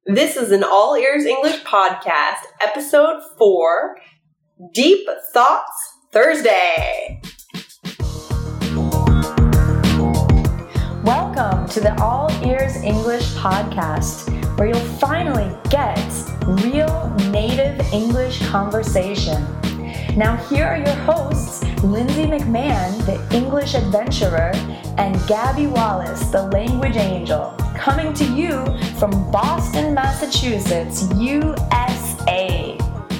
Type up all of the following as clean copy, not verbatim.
This is an All Ears English podcast, episode 4, Deep Thoughts Thursday. Welcome to the All Ears English podcast, where you'll finally get real native English conversation. Now here are your hosts, Lindsay McMahon, the English adventurer, and Gabby Wallace, the language angel, coming to you from Boston, Massachusetts, USA.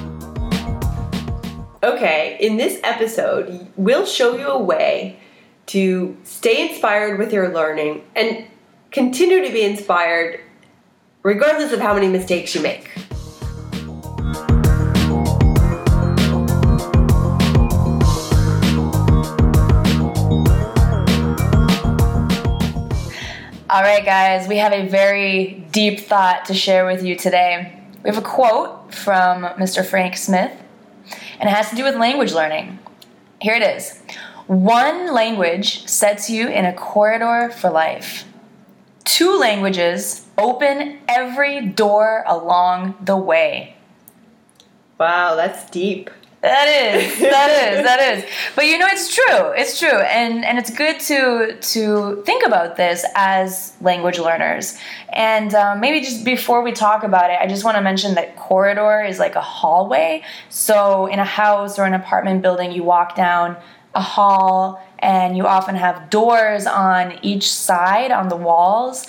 Okay, in this episode, we'll show you a way to stay inspired with your learning and continue to be inspired regardless of how many mistakes you make. All right, guys, we have a very deep thought to share with you today. We have a quote from Mr. Frank Smith, and it has to do with language learning. Here it is. One language sets you in a corridor for life. Two languages open every door along the way. Wow, that's deep. That is. But you know, it's true. And it's good to think about this as language learners. And maybe just before we talk about it, I just want to mention that corridor is like a hallway. So in a house or an apartment building, you walk down a hall and you often have doors on each side on the walls.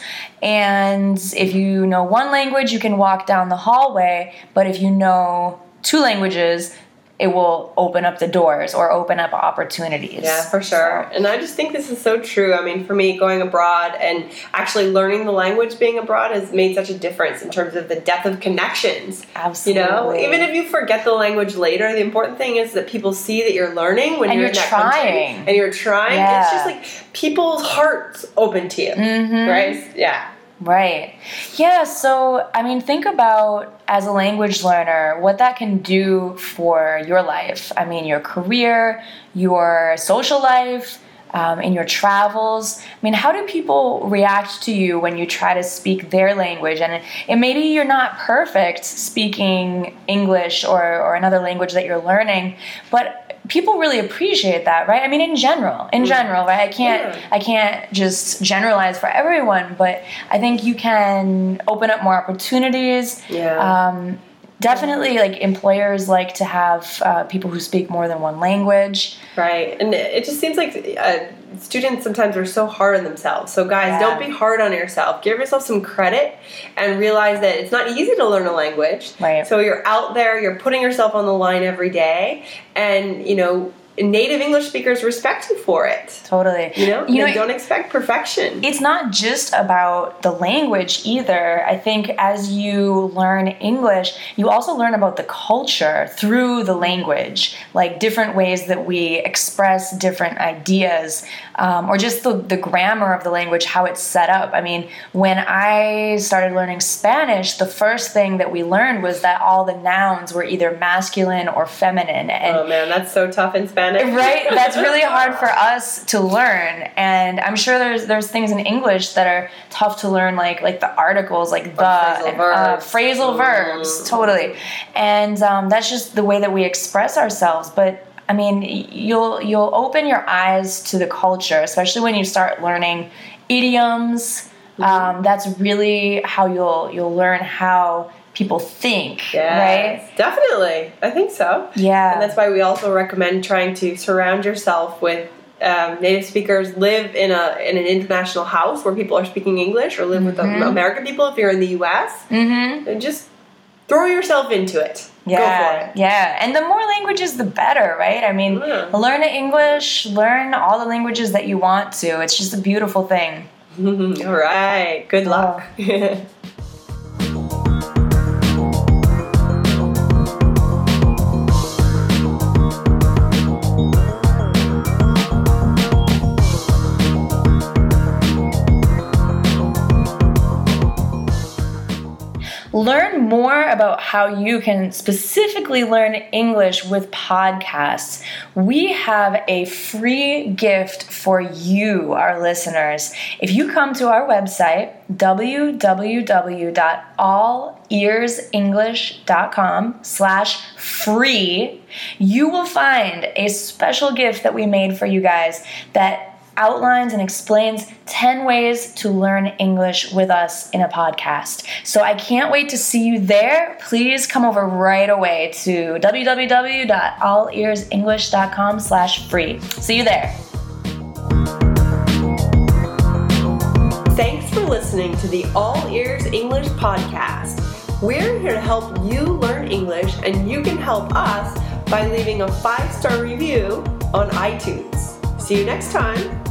And if you know one language, you can walk down the hallway. But if you know two languages, it will open up the doors or open up opportunities. Yeah, for sure. And I just think this is so true. I mean, for me, going abroad and actually learning the language being abroad has made such a difference in terms of the depth of connections. Absolutely. You know, even if you forget the language later, the important thing is that people see that you're learning when you're in that country. And you're trying. Yeah. It's just like people's hearts open to you, right? Yeah. Right. Yeah, so, I mean, think about, as a language learner, what that can do for your life. I mean, your career, your social life, in your travels. I mean, how do people react to you when you try to speak their language? And maybe you're not perfect speaking English or another language that you're learning, but people really appreciate that, right? I mean, in general, right? I can't just generalize for everyone, but I think you can open up more opportunities. Yeah. Definitely, like, employers like to have people who speak more than one language. Right. And it just seems like students sometimes are so hard on themselves. So guys, don't be hard on yourself. Give yourself some credit and realize that it's not easy to learn a language. Right. So you're out there, you're putting yourself on the line every day, and, you know, native English speakers respect you for it. Totally. You know, don't expect perfection. It's not just about the language either. I think as you learn English, you also learn about the culture through the language, like different ways that we express different ideas, or just the grammar of the language, how it's set up. I mean, when I started learning Spanish, the first thing that we learned was that all the nouns were either masculine or feminine. And oh man, that's so tough in Spanish. Right? That's really hard for us to learn. And I'm sure there's things in English that are tough to learn, like the articles, like the phrasal verbs. Totally. And that's just the way that we express ourselves. But I mean, you'll open your eyes to the culture, especially when you start learning idioms. That's really how you'll learn how people think, right? Definitely. I think so. Yeah. And that's why we also recommend trying to surround yourself with native speakers, live in an international house where people are speaking English, or live with American people if you're in the U.S. And just throw yourself into it. Yeah. Go for it. Yeah. And the more languages, the better, right? I mean, learn English, learn all the languages that you want to. It's just a beautiful thing. All right. Good luck. learn more about how you can specifically learn English with podcasts, we have a free gift for you, our listeners. If you come to our website, www.allearsenglish.com/free, you will find a special gift that we made for you guys that outlines and explains 10 ways to learn English with us in a podcast. So I can't wait to see you there. Please come over right away to www.allearsenglish.com/free. See you there. Thanks for listening to the All Ears English podcast. We're here to help you learn English, and you can help us by leaving a 5-star review on iTunes. See you next time.